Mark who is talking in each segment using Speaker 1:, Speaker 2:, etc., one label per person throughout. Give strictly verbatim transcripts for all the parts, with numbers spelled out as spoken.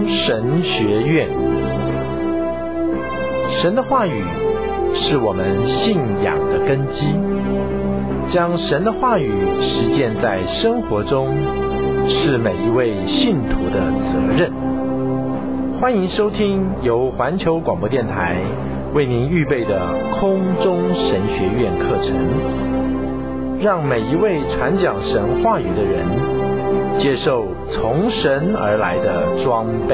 Speaker 1: 中神学院。神的话语是我们信仰的根基，将神的话语实践在生活中，是每一位信徒的责任。欢迎收听由环球广播电台为您预备的空中神学院课程，让每一位传讲神话语的人接受从神而来的装备。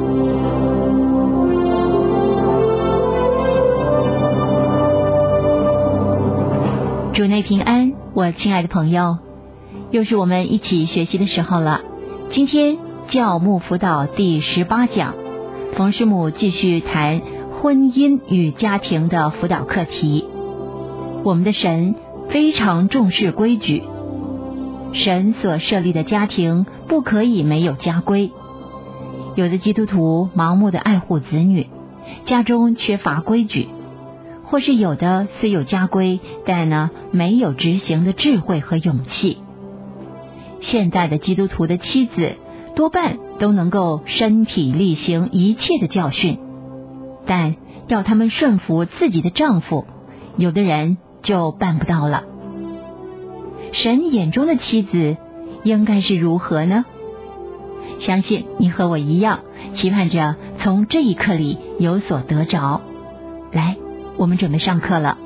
Speaker 2: 主内平安，我亲爱的朋友，又是我们一起学习的时候了。今天教牧辅导第十八讲，冯师母继续谈婚姻与家庭的辅导课题。我们的神非常重视规矩，神所设立的家庭不可以没有家规。有的基督徒盲目的爱护子女，家中缺乏规矩，或是有的虽有家规，但呢没有执行的智慧和勇气。现代的基督徒的妻子多半都能够身体力行一切的教训，但要他们顺服自己的丈夫，有的人就办不到了。神眼中的妻子应该是如何呢？相信你和我一样，期盼着从这一课里有所得着。来，我们准备上课了。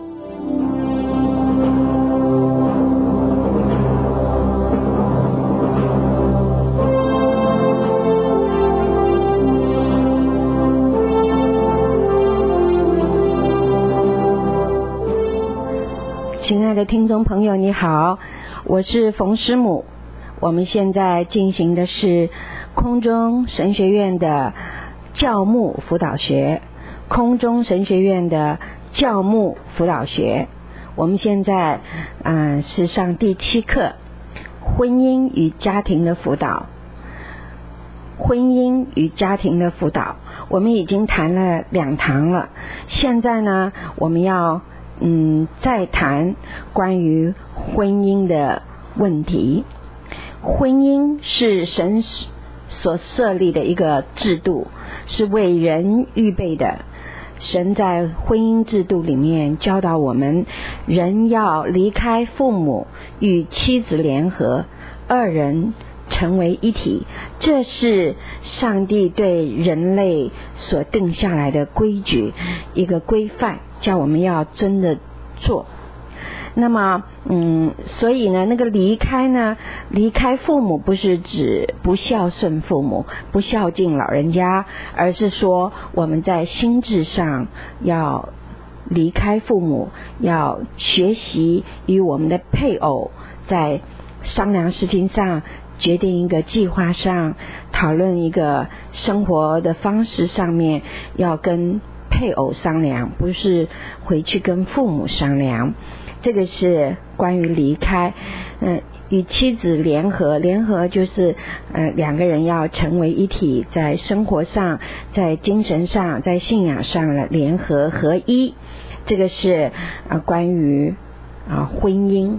Speaker 3: 亲爱的听众朋友你好，我是冯师母。我们现在进行的是空中神学院的教牧辅导学，空中神学院的教牧辅导学。我们现在嗯、呃、是上第七课，婚姻与家庭的辅导。婚姻与家庭的辅导，我们已经谈了两堂了。现在呢，我们要嗯再谈关于婚姻的问题。婚姻是神所设立的一个制度，是为人预备的。神在婚姻制度里面教导我们，人要离开父母，与妻子联合，二人成为一体。这是上帝对人类所定下来的规矩，一个规范，叫我们要真的做。那么嗯，所以呢，那个离开呢，离开父母不是指不孝顺父母，不孝敬老人家，而是说我们在心智上要离开父母，要学习与我们的配偶在商量事情上，决定一个计划上，讨论一个生活的方式上面，要跟配偶商量，不是回去跟父母商量。这个是关于离开。嗯，与妻子联合，联合就是呃两个人要成为一体，在生活上，在精神上，在信仰上的联合合一。这个是呃关于啊、呃、婚姻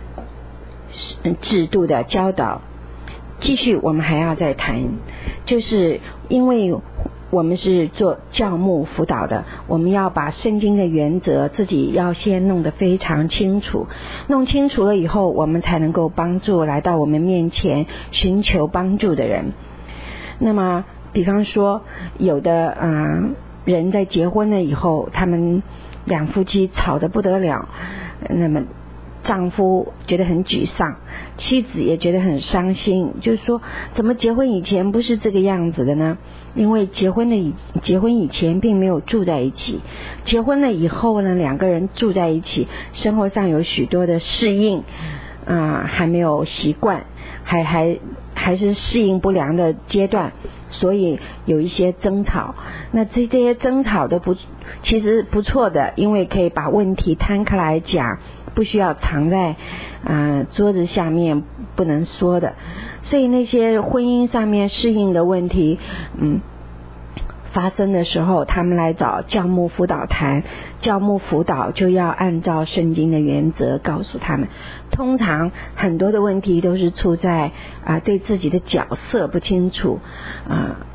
Speaker 3: 制度的教导。继续我们还要再谈，就是因为我们是做教牧辅导的，我们要把圣经的原则自己要先弄得非常清楚，弄清楚了以后，我们才能够帮助来到我们面前寻求帮助的人。那么比方说有的啊、呃、人在结婚了以后，他们两夫妻吵得不得了，那么丈夫觉得很沮丧，妻子也觉得很伤心，就是说怎么结婚以前不是这个样子的呢？因为结婚的以结婚以前并没有住在一起，结婚了以后呢，两个人住在一起，生活上有许多的适应啊、呃，还没有习惯，还还还是适应不良的阶段，所以有一些争吵。那这这些争吵都不其实不错的，因为可以把问题摊开来讲，不需要藏在啊、呃、桌子下面不能说的。所以那些婚姻上面适应的问题，嗯，发生的时候，他们来找教牧辅导谈，教牧辅导就要按照圣经的原则告诉他们。通常很多的问题都是出在啊、呃、对自己的角色不清楚啊、呃，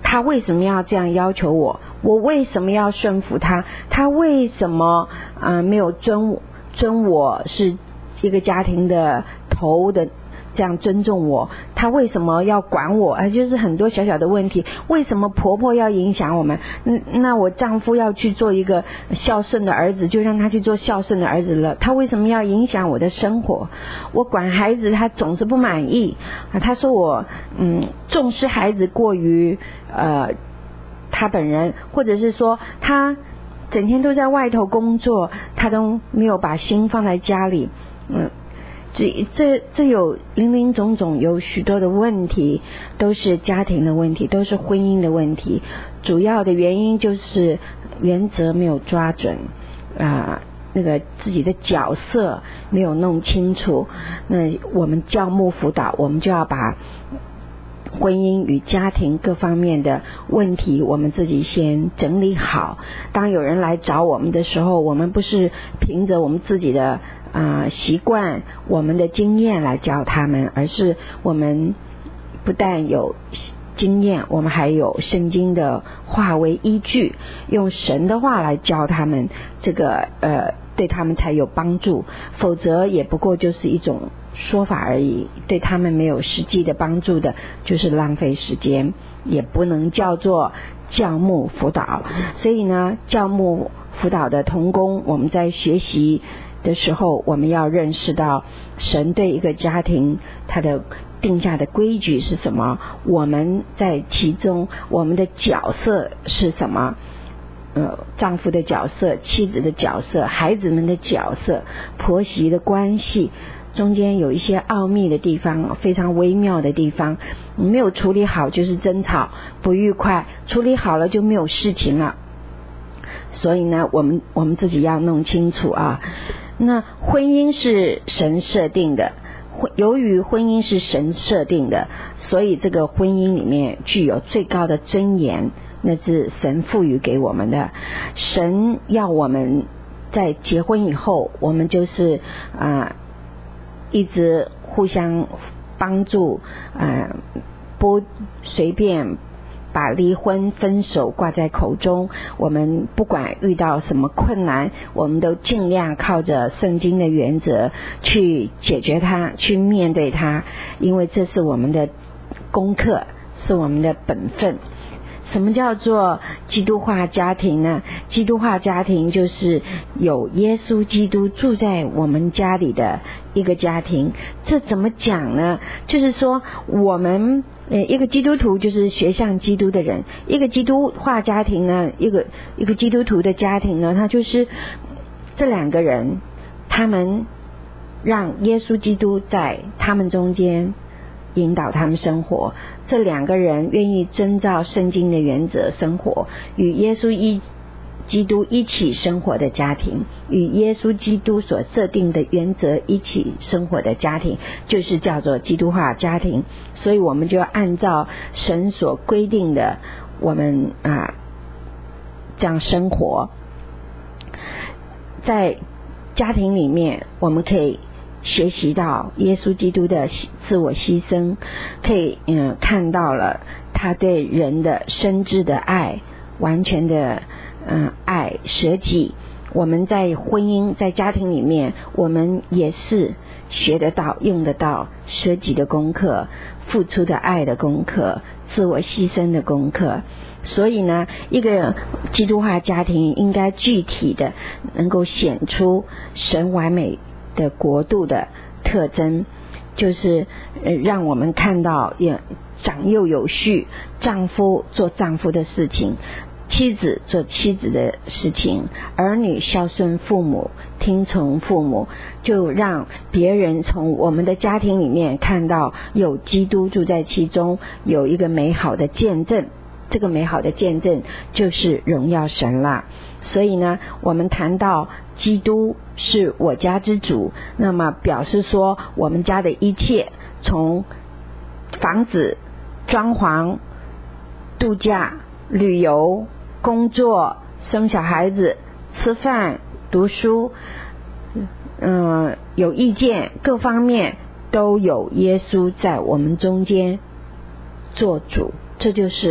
Speaker 3: 他为什么要这样要求我？我为什么要顺服他？他为什么啊、呃、没有尊尊我是一个家庭的头的这样尊重我？他为什么要管我？啊，就是很多小小的问题。为什么婆婆要影响我们？嗯，那我丈夫要去做一个孝顺的儿子，就让他去做孝顺的儿子了。他为什么要影响我的生活？我管孩子，他总是不满意啊。他说我嗯重视孩子过于呃他本人，或者是说他整天都在外头工作，他都没有把心放在家里。嗯，这这这有林林总总，有许多的问题，都是家庭的问题，都是婚姻的问题。主要的原因就是原则没有抓准啊、呃，那个自己的角色没有弄清楚。那我们教牧辅导，我们就要把婚姻与家庭各方面的问题我们自己先整理好。当有人来找我们的时候，我们不是凭着我们自己的啊、呃、习惯，我们的经验来教他们，而是我们不但有经验，我们还有圣经的话为依据，用神的话来教他们，这个呃对他们才有帮助，否则也不过就是一种说法而已，对他们没有实际的帮助的，就是浪费时间，也不能叫做教牧辅导。所以呢，教牧辅导的同工，我们在学习的时候，我们要认识到神对一个家庭他的定下的规矩是什么，我们在其中我们的角色是什么，呃，丈夫的角色、妻子的角色、孩子们的角色、婆媳的关系，中间有一些奥秘的地方，非常微妙的地方，没有处理好就是争吵不愉快，处理好了就没有事情了。所以呢，我们我们自己要弄清楚啊。那婚姻是神设定的，由于婚姻是神设定的，所以这个婚姻里面具有最高的尊严，那是神赋予给我们的。神要我们在结婚以后，我们就是啊、呃、一直互相帮助啊、呃，不随便把离婚分手挂在口中。我们不管遇到什么困难，我们都尽量靠着圣经的原则去解决它，去面对它，因为这是我们的功课，是我们的本分。什么叫做基督化家庭呢？基督化家庭就是有耶稣基督住在我们家里的一个家庭。这怎么讲呢？就是说我们呃一个基督徒就是学像基督的人，一个基督化家庭呢，一个一个基督徒的家庭呢，他就是这两个人，他们让耶稣基督在他们中间引导他们生活。这两个人愿意遵照圣经的原则生活，与耶稣一基督一起生活的家庭，与耶稣基督所设定的原则一起生活的家庭，就是叫做基督化家庭。所以我们就要按照神所规定的，我们啊这样生活。在家庭里面，我们可以学习到耶稣基督的自我牺牲，可以嗯看到了他对人的深知的爱，完全的嗯爱舍己。我们在婚姻在家庭里面，我们也是学得到用得到舍己的功课，付出的爱的功课，自我牺牲的功课。所以呢，一个基督化家庭应该具体的能够显出神完美的国度的特征，就是呃让我们看到也长幼有序，丈夫做丈夫的事情，妻子做妻子的事情，儿女孝顺父母，听从父母，就让别人从我们的家庭里面看到有基督住在其中，有一个美好的见证。这个美好的见证就是荣耀神啦。所以呢，我们谈到基督是我家之主，那么表示说我们家的一切，从房子、装潢、度假、旅游、工作、生小孩子、吃饭、读书，嗯，有意见，各方面都有耶稣在我们中间做主。这就是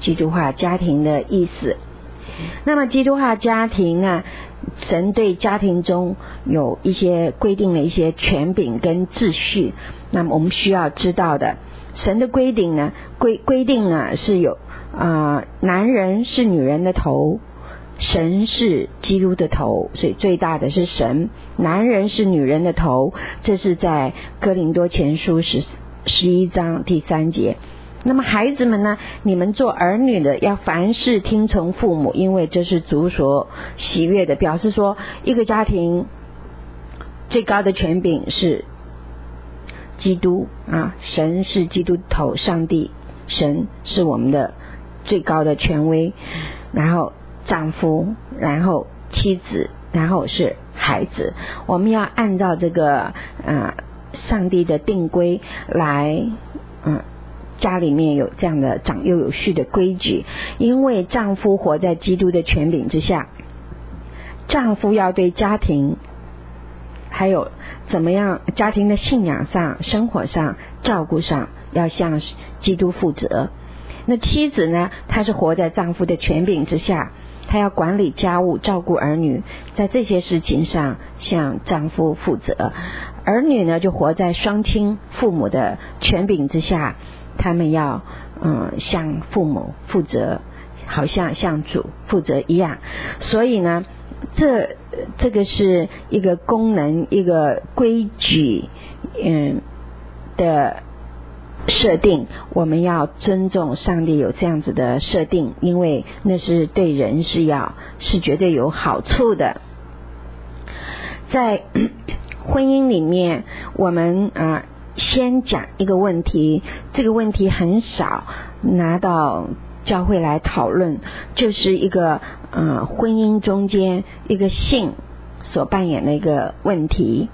Speaker 3: 基督化家庭的意思。那么基督化家庭呢，神对家庭中有一些规定的一些权柄跟秩序，那么我们需要知道的，神的规定呢规规定呢是有啊、呃，男人是女人的头，神是基督的头，所以最大的是神，男人是女人的头，这是在哥林多前书十十一章第三节。那么孩子们呢，你们做儿女的要凡事听从父母，因为这是主所喜悦的。表示说一个家庭最高的权柄是基督啊，神是基督头，上帝神是我们的最高的权威，然后丈夫，然后妻子，然后是孩子。我们要按照这个呃上帝的定规来嗯家里面有这样的长幼有序的规矩，因为丈夫活在基督的权柄之下，丈夫要对家庭还有怎么样家庭的信仰上、生活上、照顾上要向基督负责。那妻子呢，她是活在丈夫的权柄之下，她要管理家务、照顾儿女，在这些事情上向丈夫负责。儿女呢，就活在双亲父母的权柄之下，他们要嗯向父母负责，好像向主负责一样。所以呢，这这个是一个功能、一个规矩嗯的设定，我们要尊重上帝有这样子的设定，因为那是对人是要是绝对有好处的。在婚姻里面，我们啊、呃、先讲一个问题，这个问题很少拿到教会来讨论，就是一个呃婚姻中间一个性所扮演的一个问题。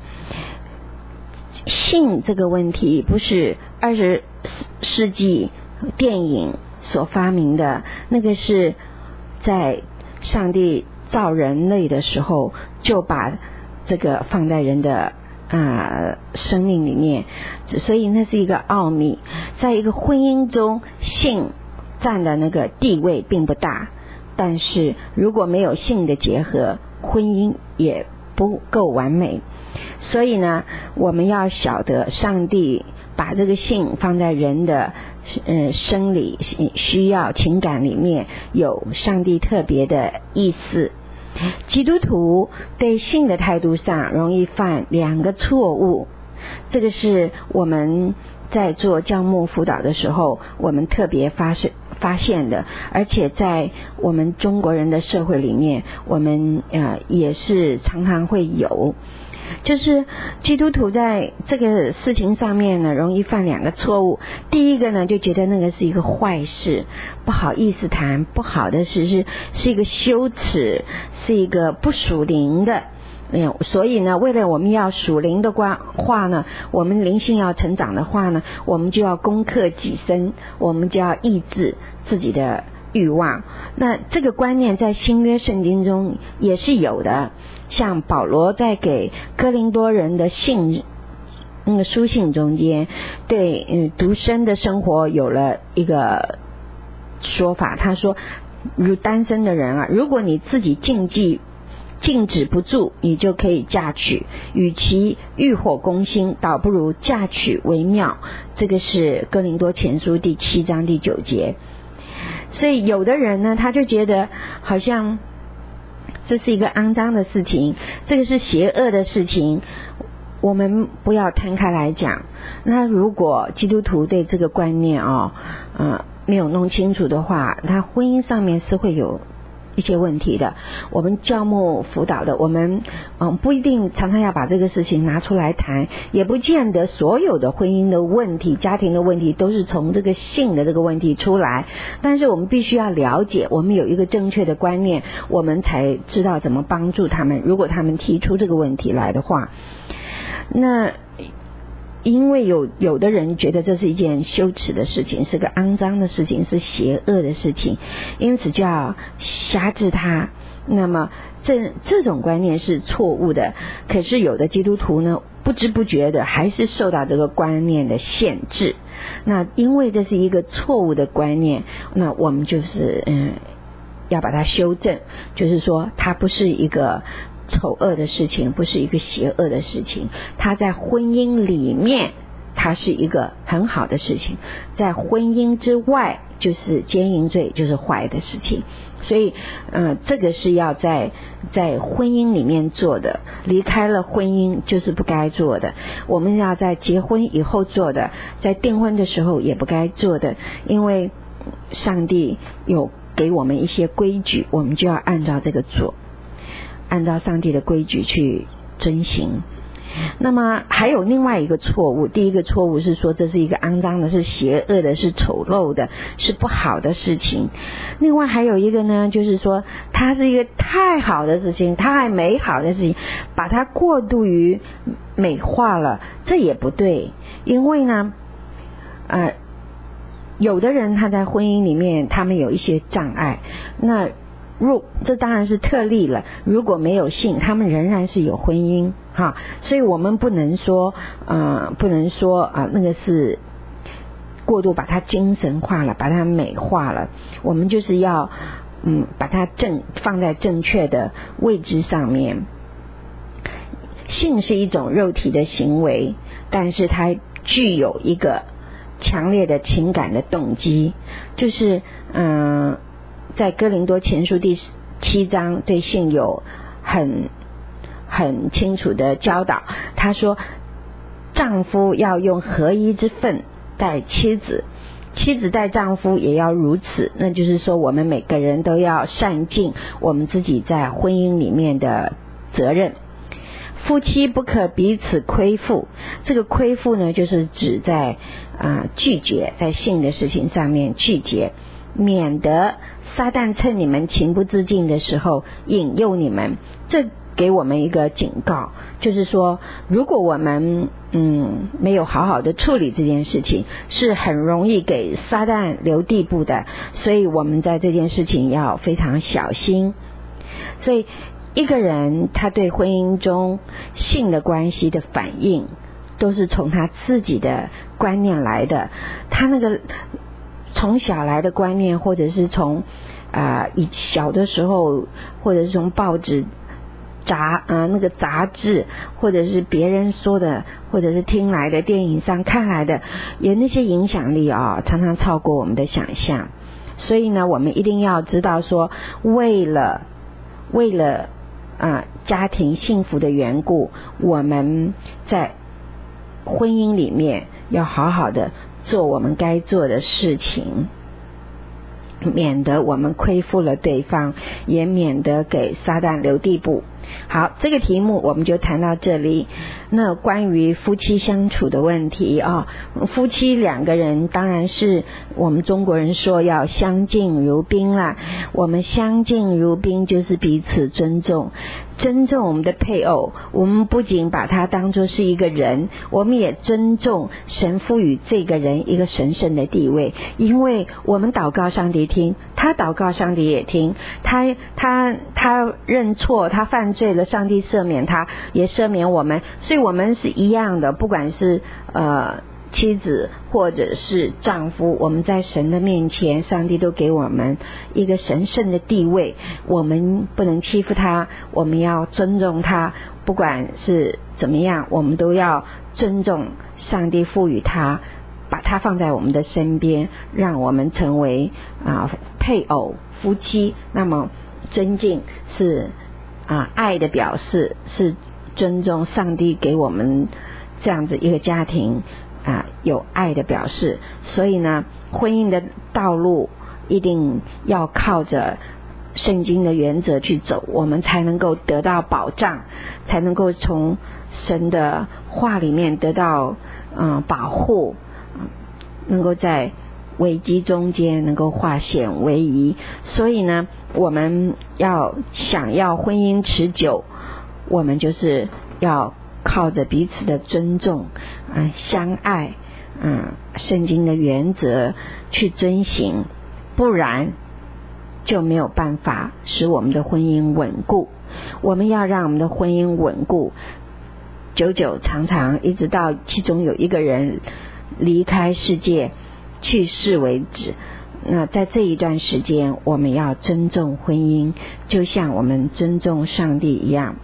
Speaker 3: 性这个问题不是二十世纪电影所发明的，那个是在上帝造人类的时候就把这个放在人的啊、呃、生命里面，所以那是一个奥秘。在一个婚姻中，性占的那个地位并不大，但是如果没有性的结合，婚姻也不够完美。所以呢，我们要晓得上帝把这个性放在人的呃生理需要情感里面，有上帝特别的意思。基督徒对性的态度上容易犯两个错误，这个是我们在做教牧辅导的时候我们特别发现发现的，而且在我们中国人的社会里面，我们呃也是常常会有，就是基督徒在这个事情上面呢，容易犯两个错误。第一个呢，就觉得那个是一个坏事，不好意思谈，不好的事，是是一个羞耻，是一个不属灵的。嗯，所以呢，为了我们要属灵的话呢，我们灵性要成长的话呢，我们就要攻克己身，我们就要抑制自己的欲望。那这个观念在新约圣经中也是有的，像保罗在给哥林多人的信那个书信中间，对嗯独身的生活有了一个说法。他说，如单身的人啊，如果你自己禁忌禁止不住，你就可以嫁娶，与其欲火攻心，倒不如嫁娶为妙。这个是哥林多前书第七章第九节。所以有的人呢，他就觉得好像这是一个肮脏的事情，这个是邪恶的事情，我们不要摊开来讲。那如果基督徒对这个观念哦，呃，没有弄清楚的话，他婚姻上面是会有一些问题的。我们教牧辅导的，我们嗯不一定常常要把这个事情拿出来谈，也不见得所有的婚姻的问题、家庭的问题都是从这个性的这个问题出来。但是我们必须要了解，我们有一个正确的观念，我们才知道怎么帮助他们。如果他们提出这个问题来的话，那因为有有的人觉得这是一件羞耻的事情，是个肮脏的事情，是邪恶的事情，因此就要辖制它。那么这这种观念是错误的。可是有的基督徒呢，不知不觉的还是受到这个观念的限制。 那因为这是一个错误的观念，那我们就是嗯要把它修正，就是说它不是一个丑恶的事情，不是一个邪恶的事情，它在婚姻里面它是一个很好的事情，在婚姻之外就是奸淫罪，就是坏的事情。所以呃，这个是要在在婚姻里面做的，离开了婚姻就是不该做的。我们要在结婚以后做的，在订婚的时候也不该做的，因为上帝有给我们一些规矩，我们就要按照这个做，按照上帝的规矩去遵行。那么还有另外一个错误，第一个错误是说这是一个肮脏的，是邪恶的，是丑陋的，是不好的事情。另外还有一个呢，就是说它是一个太好的事情，太美好的事情，把它过度于美化了，这也不对。因为呢呃，有的人他在婚姻里面他们有一些障碍，那如这当然是特例了，如果没有性，他们仍然是有婚姻哈，所以我们不能说呃不能说啊、呃、那个是过度把它精神化了，把它美化了。我们就是要嗯把它正放在正确的位置上面。性是一种肉体的行为，但是它具有一个强烈的情感的动机，就是嗯、呃在哥林多前书第七章对性有很很清楚的教导。他说丈夫要用合一之分待妻子，妻子待丈夫也要如此。那就是说我们每个人都要善尽我们自己在婚姻里面的责任。夫妻不可彼此亏负，这个亏负呢就是指在啊、呃、拒绝，在性的事情上面拒绝，免得撒旦趁你们情不自禁的时候引诱你们。这给我们一个警告，就是说如果我们嗯没有好好的处理这件事情，是很容易给撒旦留地步的，所以我们在这件事情要非常小心。所以一个人他对婚姻中性的关系的反应都是从他自己的观念来的，他那个从小来的观念，或者是从啊、呃、以小的时候，或者是从报纸杂啊、呃、那个杂志，或者是别人说的，或者是听来的，电影上看来的，有那些影响力啊、哦，常常超过我们的想象。所以呢，我们一定要知道说，为了为了啊、呃、家庭幸福的缘故，我们在婚姻里面要好好的做我们该做的事情，免得我们亏负了对方，也免得给撒旦留地步。好，这个题目我们就谈到这里。那关于夫妻相处的问题啊、哦，夫妻两个人当然是我们中国人说要相敬如宾啦。我们相敬如宾就是彼此尊重，尊重我们的配偶。我们不仅把他当作是一个人，我们也尊重神赋予这个人一个神圣的地位。因为我们祷告上帝听，他祷告上帝也听，他他他认错，他犯罪了，上帝赦免他，也赦免我们。所以我们是一样的，不管是呃妻子或者是丈夫，我们在神的面前，上帝都给我们一个神圣的地位，我们不能欺负他，我们要尊重他，不管是怎么样，我们都要尊重上帝赋予他，把他放在我们的身边，让我们成为啊、呃、配偶夫妻。那么尊敬是啊、呃、爱的表示，是尊重上帝给我们这样子一个家庭啊、呃、有爱的表示。所以呢，婚姻的道路一定要靠着圣经的原则去走，我们才能够得到保障，才能够从神的话里面得到嗯、呃、保护，能够在危机中间能够化险为夷。所以呢，我们要想要婚姻持久，我们就是要靠着彼此的尊重、呃、相爱、嗯，圣经的原则去遵行，不然就没有办法使我们的婚姻稳固。我们要让我们的婚姻稳固，久久长长，一直到其中有一个人离开世界去世为止。那在这一段时间，我们要尊重婚姻，就像我们尊重上帝一样。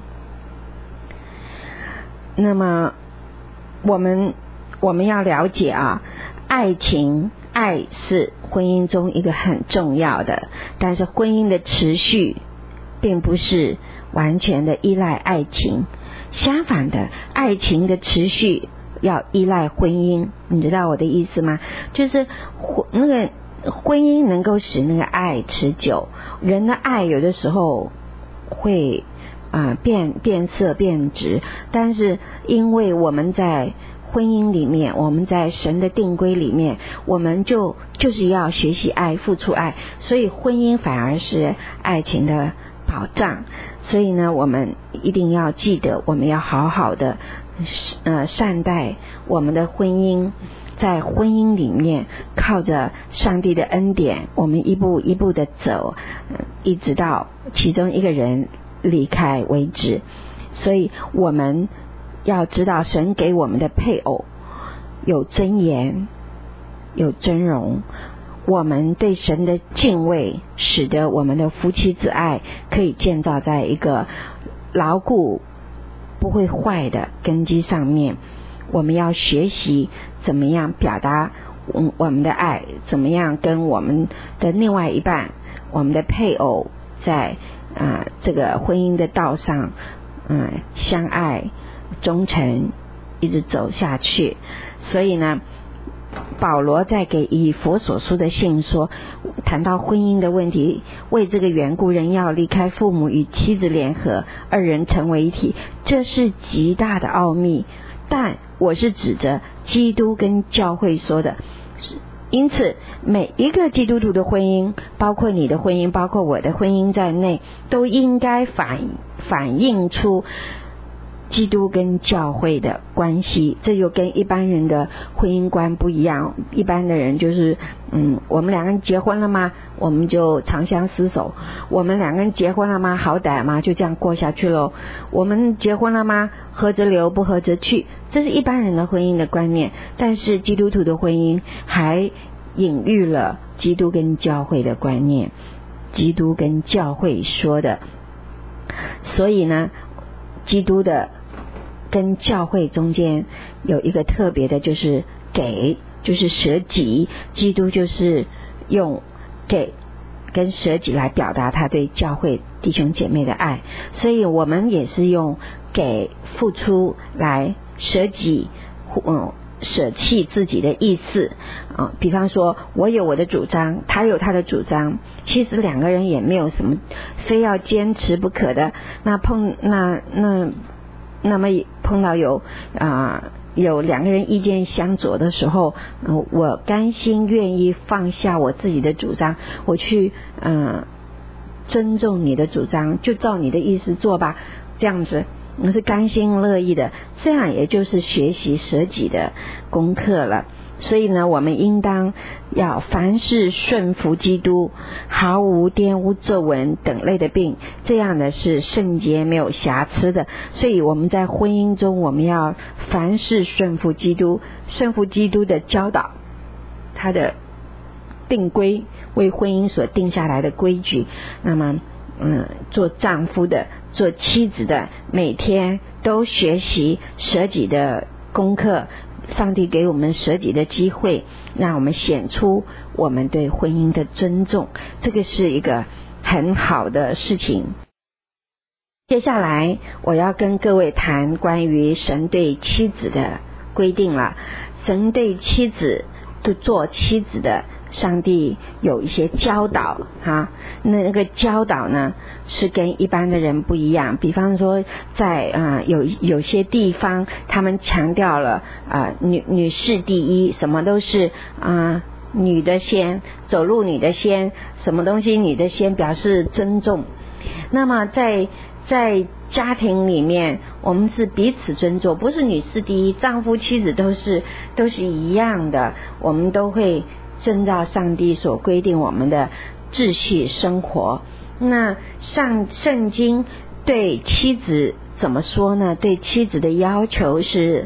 Speaker 3: 那么我们我们要了解啊，爱情爱是婚姻中一个很重要的，但是婚姻的持续并不是完全的依赖爱情，相反的，爱情的持续要依赖婚姻。你知道我的意思吗？就是那个婚姻能够使那个爱持久。人的爱有的时候会啊、呃、变变色变质，但是因为我们在婚姻里面，我们在神的定规里面，我们就就是要学习爱，付出爱，所以婚姻反而是爱情的保障。所以呢，我们一定要记得，我们要好好的呃善待我们的婚姻。在婚姻里面，靠着上帝的恩典，我们一步一步的走，一直到其中一个人离开为止。所以我们要知道，神给我们的配偶有尊严，有尊荣。我们对神的敬畏，使得我们的夫妻之爱可以建造在一个牢固不会坏的根基上面。我们要学习怎么样表达我们的爱，怎么样跟我们的另外一半，我们的配偶在啊、呃、这个婚姻的道上嗯、呃、相爱忠诚，一直走下去。所以呢，保罗在给以弗所书的信说，谈到婚姻的问题，为这个缘故，人要离开父母，与妻子联合，二人成为一体，这是极大的奥秘。但我是指着基督跟教会说的，因此每一个基督徒的婚姻，包括你的婚姻，包括我的婚姻在内，都应该反反映出基督跟教会的关系。这又跟一般人的婚姻观不一样。一般的人就是嗯，我们两个人结婚了吗？我们就长相厮守。我们两个人结婚了吗？好歹嘛，就这样过下去咯。我们结婚了吗？合则留，不合则去。这是一般人的婚姻的观念。但是基督徒的婚姻还隐喻了基督跟教会的观念，基督跟教会说的。所以呢，基督的跟教会中间有一个特别的，就是给，就是舍己。基督就是用给跟舍己来表达他对教会弟兄姐妹的爱，所以我们也是用给付出来舍己，嗯，舍弃自己的意思啊。比方说我有我的主张，他有他的主张，其实两个人也没有什么非要坚持不可的。那碰那那那么碰到有啊、呃、有两个人意见相左的时候，呃、我甘心愿意放下我自己的主张，我去嗯、呃、尊重你的主张，就照你的意思做吧，这样子我是甘心乐意的。这样也就是学习舍己的功课了。所以呢，我们应当要凡事顺服基督，毫无玷污皱纹等类的病，这样的是圣洁没有瑕疵的。所以我们在婚姻中，我们要凡事顺服基督，顺服基督的教导，他的定规，为婚姻所定下来的规矩。那么嗯，做丈夫的，做妻子的，每天都学习舍己的功课。上帝给我们舍己的机会，让我们显出我们对婚姻的尊重，这个是一个很好的事情。接下来我要跟各位谈关于神对妻子的规定了。神对妻子，对做妻子的，上帝有一些教导哈，那个教导呢是跟一般的人不一样。比方说在啊、呃、有有些地方他们强调了啊、呃、女女士第一，什么都是啊、呃、女的先，走路女的先，什么东西女的先，表示尊重。那么在在家庭里面，我们是彼此尊重，不是女士第一，丈夫妻子都是都是一样的，我们都会遵照上帝所规定我们的秩序生活。那上圣经对妻子怎么说呢？对妻子的要求是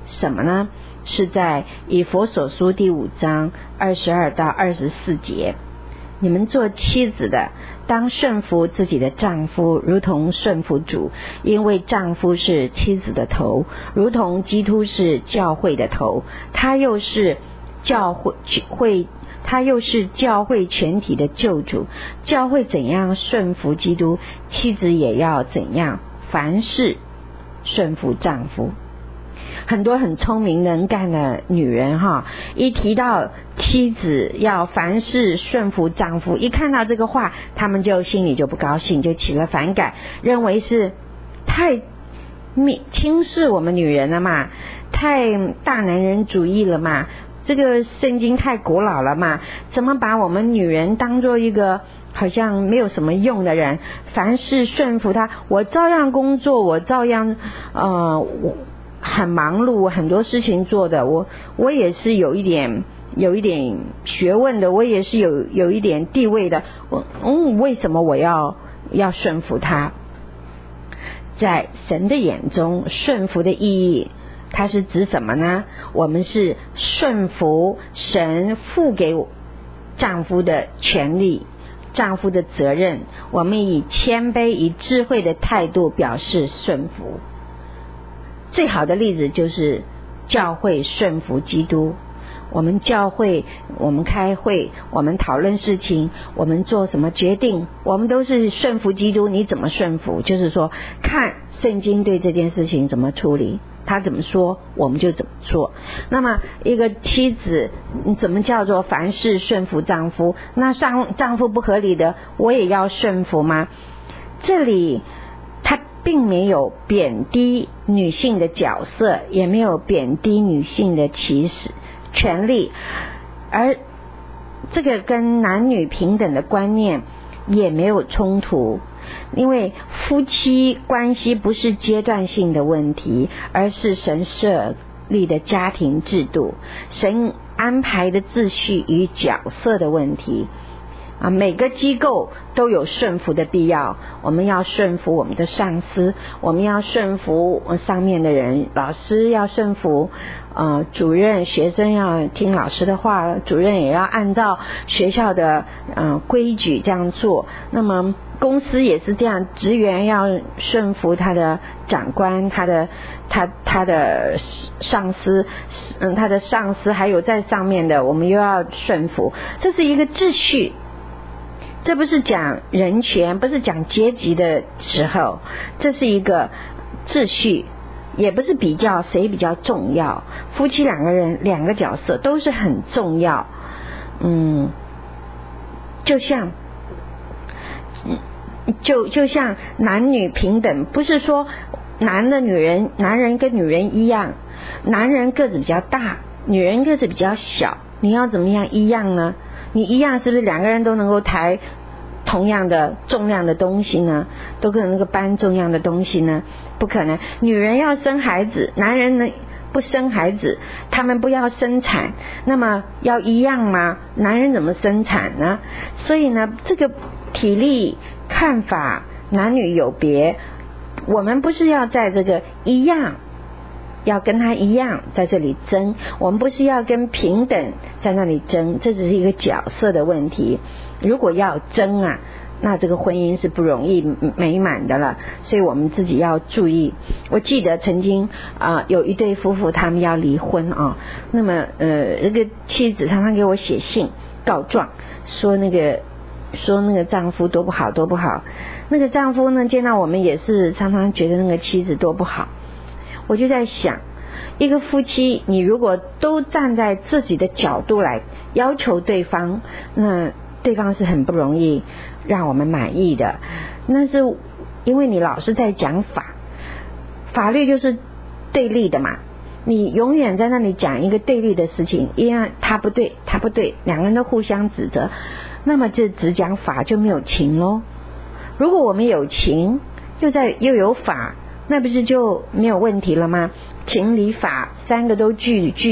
Speaker 3: 什么呢？是在以弗所书第五章二十二到二十四节。你们做妻子的，当顺服自己的丈夫，如同顺服主，因为丈夫是妻子的头，如同基督是教会的头，他又是教会会他又是教会全体的救主。教会怎样顺服基督，妻子也要怎样，凡事顺服丈夫。很多很聪明能干的女人哈，一提到妻子要凡事顺服丈夫，一看到这个话，他们就心里就不高兴，就起了反感，认为是太轻视我们女人了嘛，太大男人主义了嘛，这个圣经太古老了嘛，怎么把我们女人当做一个好像没有什么用的人，凡事顺服她，我照样工作，我照样呃我很忙碌，很多事情做的，我我也是有一点有一点学问的，我也是有有一点地位的，我嗯为什么我要要顺服他？在神的眼中，顺服的意义它是指什么呢？我们是顺服神赋给丈夫的权利，丈夫的责任，我们以谦卑以智慧的态度表示顺服。最好的例子就是教会顺服基督。我们教会，我们开会，我们讨论事情，我们做什么决定，我们都是顺服基督。你怎么顺服？就是说看圣经对这件事情怎么处理，他怎么说我们就怎么做。那么一个妻子怎么叫做凡事顺服丈夫？那丈丈夫不合理的我也要顺服吗？这里他并没有贬低女性的角色，也没有贬低女性的歧视权利，而这个跟男女平等的观念也没有冲突。因为夫妻关系不是阶段性的问题，而是神设立的家庭制度，神安排的秩序与角色的问题啊，每个机构都有顺服的必要。我们要顺服我们的上司，我们要顺服上面的人，老师要顺服呃主任，学生要听老师的话，主任也要按照学校的呃规矩这样做。那么公司也是这样，职员要顺服他的长官，他的他他的上司，嗯，他的上司还有在上面的，我们又要顺服。这是一个秩序。这不是讲人权，不是讲阶级的时候，这是一个秩序，也不是比较谁比较重要。夫妻两个人两个角色都是很重要。嗯，就像就就像男女平等，不是说男的女人男人跟女人一样，男人个子比较大，女人个子比较小，你要怎么样一样呢？你一样是不是两个人都能够抬同样的重量的东西呢？都可能够搬重样的东西呢？不可能。女人要生孩子，男人呢不生孩子，他们不要生产，那么要一样吗？男人怎么生产呢？所以呢，这个体力看法男女有别，我们不是要在这个一样要跟他一样在这里争，我们不是要跟平等在那里争，这只是一个角色的问题。如果要争啊，那这个婚姻是不容易美满的了，所以我们自己要注意。我记得曾经啊、呃、有一对夫妇他们要离婚啊，那么呃那个妻子常常给我写信告状，说那个说那个丈夫多不好多不好，那个丈夫呢见到我们也是常常觉得那个妻子多不好。我就在想，一个夫妻你如果都站在自己的角度来要求对方，那对方是很不容易让我们满意的。那是因为你老是在讲法，法律就是对立的嘛，你永远在那里讲一个对立的事情，因为他不对他不对，两个人都互相指责，那么就只讲法就没有情咯。如果我们有情又在又有法，那不是就没有问题了吗？情理法三个都具具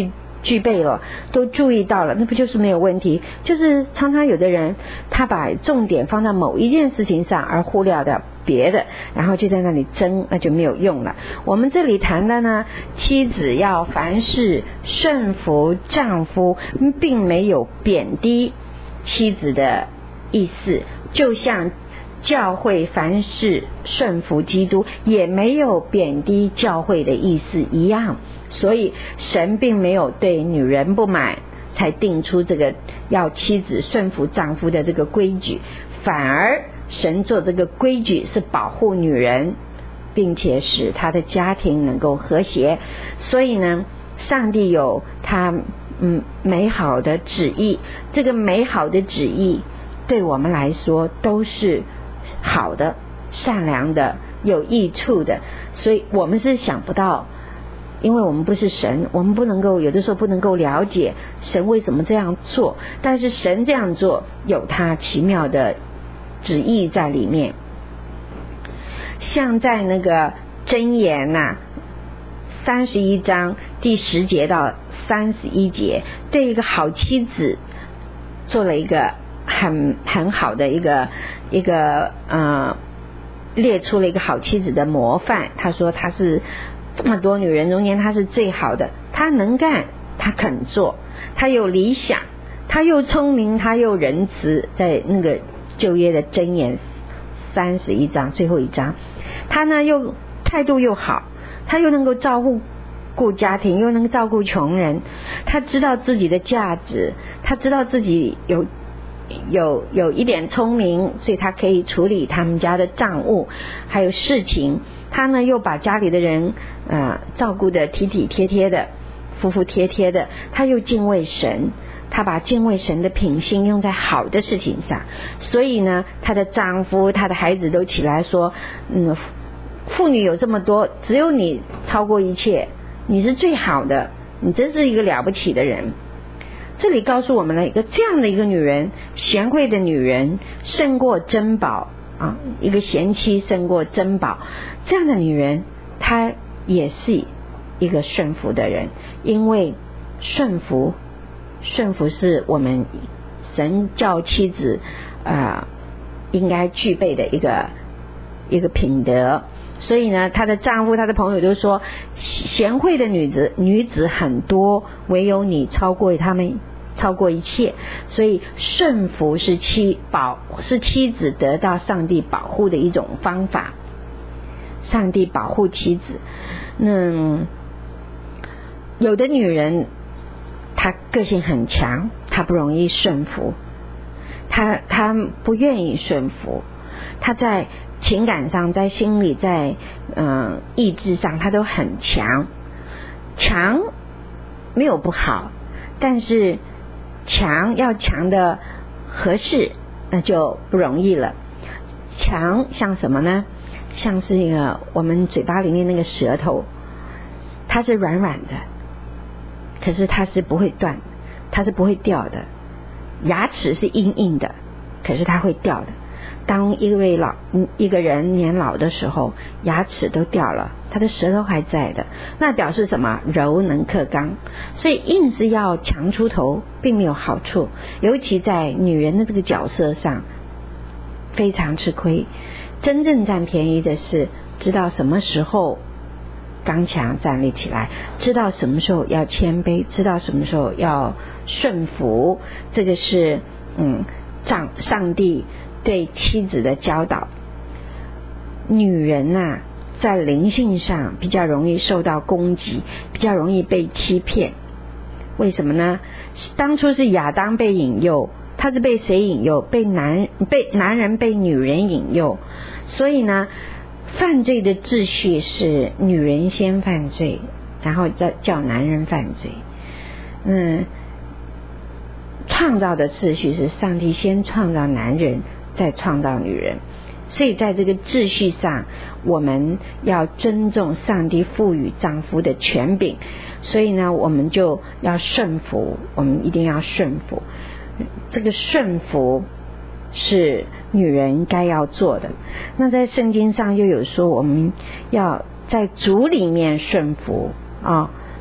Speaker 3: 具备了，都注意到了，那不就是没有问题？就是常常有的人他把重点放在某一件事情上，而忽略掉别的，然后就在那里争，那就没有用了。我们这里谈的呢，妻子要凡事顺服丈夫，并没有贬低妻子的意思，就像教会凡事顺服基督，也没有贬低教会的意思一样。所以神并没有对女人不满才定出这个要妻子顺服丈夫的这个规矩，反而神做这个规矩是保护女人，并且使她的家庭能够和谐。所以呢，上帝有他嗯美好的旨意，这个美好的旨意对我们来说都是好的、善良的、有益处的。所以我们是想不到，因为我们不是神，我们不能够有的时候不能够了解神为什么这样做，但是神这样做有他奇妙的旨意在里面。像在那个箴言呐三十一章第十节到三十一节，对一个好妻子做了一个很很好的一个一个呃列出了一个好妻子的模范。他说他是这么多女人中间她是最好的，她能干，她肯做，她有理想，她又聪明，她又仁慈。在那个旧约的箴言三十一章最后一章，她呢又态度又好，她又能够照顾顾家庭，又能够照顾穷人，她知道自己的价值，她知道自己有有有一点聪明，所以他可以处理他们家的账务还有事情。他呢又把家里的人呃照顾得体体贴贴的，服服帖帖的。他又敬畏神，他把敬畏神的品性用在好的事情上。所以呢，他的丈夫他的孩子都起来说，嗯，妇女有这么多，只有你超过一切，你是最好的，你真是一个了不起的人。这里告诉我们了一个这样的一个女人，贤惠的女人胜过珍宝啊，一个贤妻胜过珍宝。这样的女人她也是一个顺服的人，因为顺服顺服是我们神教妻子啊、呃、应该具备的一个一个品德。所以呢，她的丈夫她的朋友都说，贤惠的女子女子很多，唯有你超过他们，超过一切。所以顺服是妻保是妻子得到上帝保护的一种方法。上帝保护妻子。那有的女人她个性很强，她不容易顺服，她她不愿意顺服，她在情感上，在心理，在嗯、呃、意志上，她都很强。强没有不好，但是强要强的合适，那就不容易了。强像什么呢？像是那个我们嘴巴里面那个舌头，它是软软的，可是它是不会断，它是不会掉的。牙齿是硬硬的，可是它会掉的。当一位老一个人年老的时候，牙齿都掉了，他的舌头还在的，那表示什么？柔能克刚。所以硬是要强出头并没有好处，尤其在女人的这个角色上非常吃亏。真正占便宜的是知道什么时候刚强站立起来，知道什么时候要谦卑，知道什么时候要顺服。这个是嗯上上帝对妻子的教导。女人啊，在灵性上比较容易受到攻击，比较容易被欺骗。为什么呢？当初是亚当被引诱，他是被谁引诱？被男被男人被女人引诱。所以呢，犯罪的秩序是女人先犯罪，然后再叫男人犯罪。嗯，创造的秩序是上帝先创造男人，再创造女人。所以在这个秩序上，我们要尊重上帝赋予丈夫的权柄。所以呢，我们就要顺服，我们一定要顺服。这个顺服是女人该要做的。那在圣经上又有说，我们要在主里面顺服啊。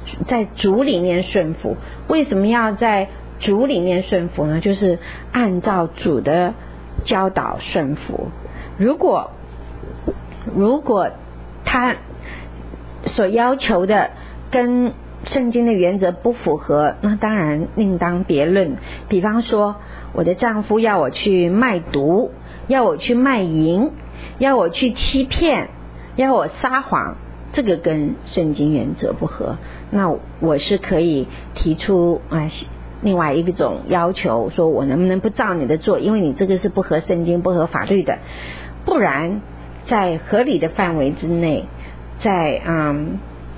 Speaker 3: 在主里面顺服。为什么要在主里面顺服呢？就是按照主的教导顺服。如果如果他所要求的跟圣经的原则不符合，那当然另当别论。比方说，我的丈夫要我去卖毒，要我去卖淫，要我去欺骗，要我撒谎，这个跟圣经原则不合，那我是可以提出啊另外一种要求，说我能不能不照你的做，因为你这个是不合圣经不合法律的。不然在合理的范围之内，在嗯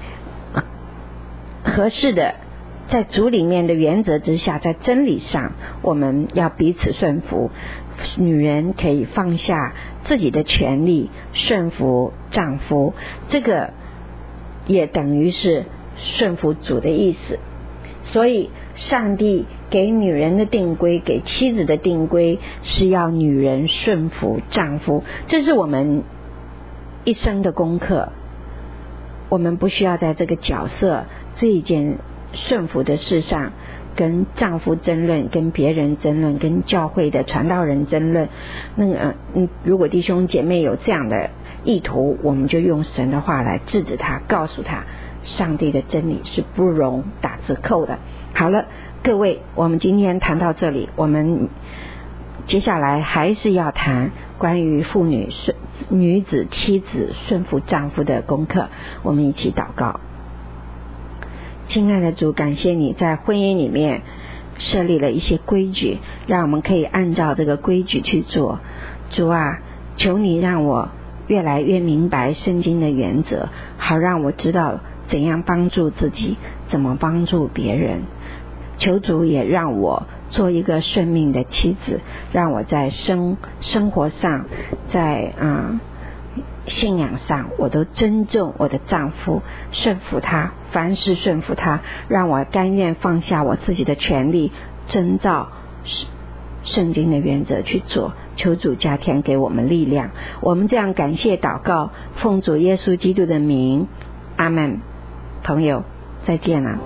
Speaker 3: 合适的在主里面的原则之下，在真理上我们要彼此顺服。女人可以放下自己的权利，顺服丈夫，这个也等于是顺服主的意思。所以上帝给女人的定规，给妻子的定规，是要女人顺服丈夫，这是我们一生的功课。我们不需要在这个角色这一件顺服的事上跟丈夫争论，跟别人争论，跟教会的传道人争论。那个嗯，如果弟兄姐妹有这样的意图，我们就用神的话来制止他，告诉他上帝的真理是不容打折扣的。好了，各位，我们今天谈到这里，我们接下来还是要谈关于妇女顺女子妻子顺服丈夫的功课。我们一起祷告。亲爱的主，感谢你在婚姻里面设立了一些规矩，让我们可以按照这个规矩去做。主啊，求你让我越来越明白圣经的原则，好让我知道怎样帮助自己，怎么帮助别人。求主也让我做一个顺命的妻子，让我在生生活上，在啊、嗯、信仰上，我都尊重我的丈夫，顺服他，凡事顺服他，让我甘愿放下我自己的权利，遵照圣经的原则去做。求主加添给我们力量。我们这样感谢祷告，奉主耶稣基督的名，阿们。朋友，再见了。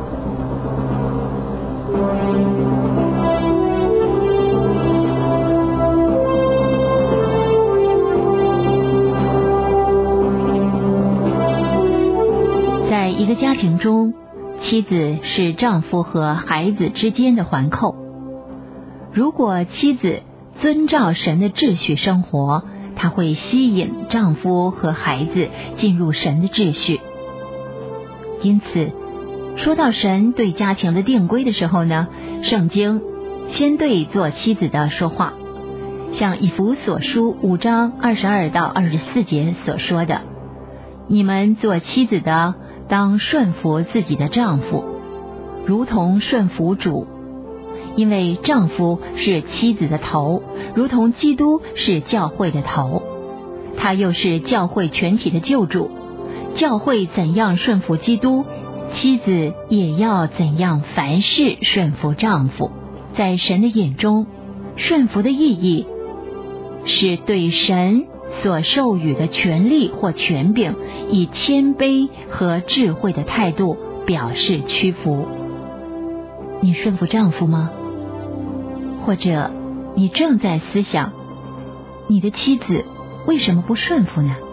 Speaker 2: 在一个家庭中，妻子是丈夫和孩子之间的环扣。如果妻子遵照神的秩序生活，她会吸引丈夫和孩子进入神的秩序。因此，说到神对家庭的定规的时候呢，圣经先对做妻子的说话，像以弗所书五章二十二到二十四节所说的：你们做妻子的，当顺服自己的丈夫，如同顺服主，因为丈夫是妻子的头，如同基督是教会的头，他又是教会全体的救主。教会怎样顺服基督，妻子也要怎样凡事顺服丈夫。在神的眼中，顺服的意义是对神所授予的权利或权柄，以谦卑和智慧的态度表示屈服。你顺服丈夫吗？或者你正在思想，你的妻子为什么不顺服呢？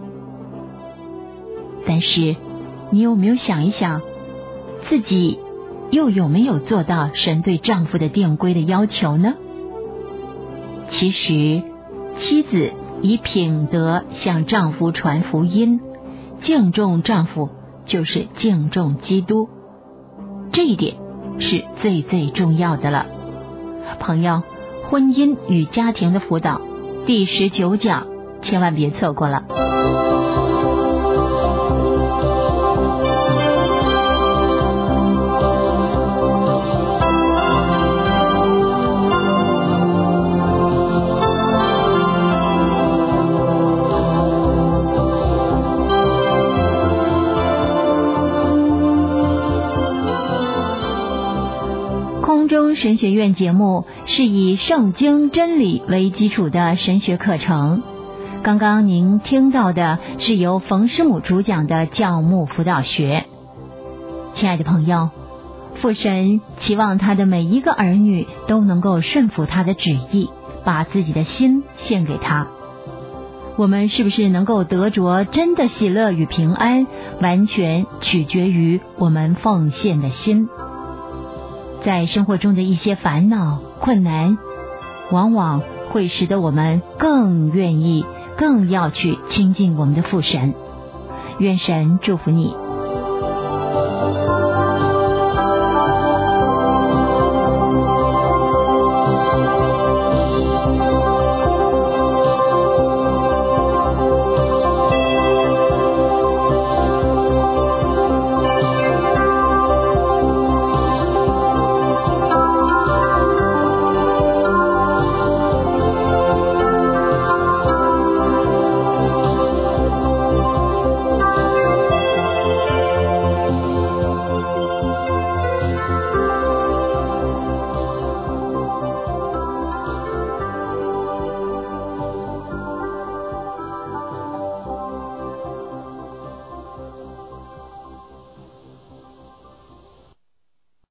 Speaker 2: 但是你有没有想一想，自己又有没有做到神对丈夫的定规的要求呢？其实妻子以品德向丈夫传福音，敬重丈夫就是敬重基督，这一点是最最重要的了。朋友，婚姻与家庭的辅导第十九讲，千万别错过了。神学院节目是以圣经真理为基础的神学课程。刚刚您听到的是由冯师母主讲的教牧辅导学。 亲爱的朋友，父神期望他的每一个儿女都能够顺服他的旨意，把自己的心献给他。我们是不是能够得着真的喜乐与平安，完全取决于我们奉献的心。在生活中的一些烦恼、困难，往往会使得我们更愿意、更要去亲近我们的父神。愿神祝福你。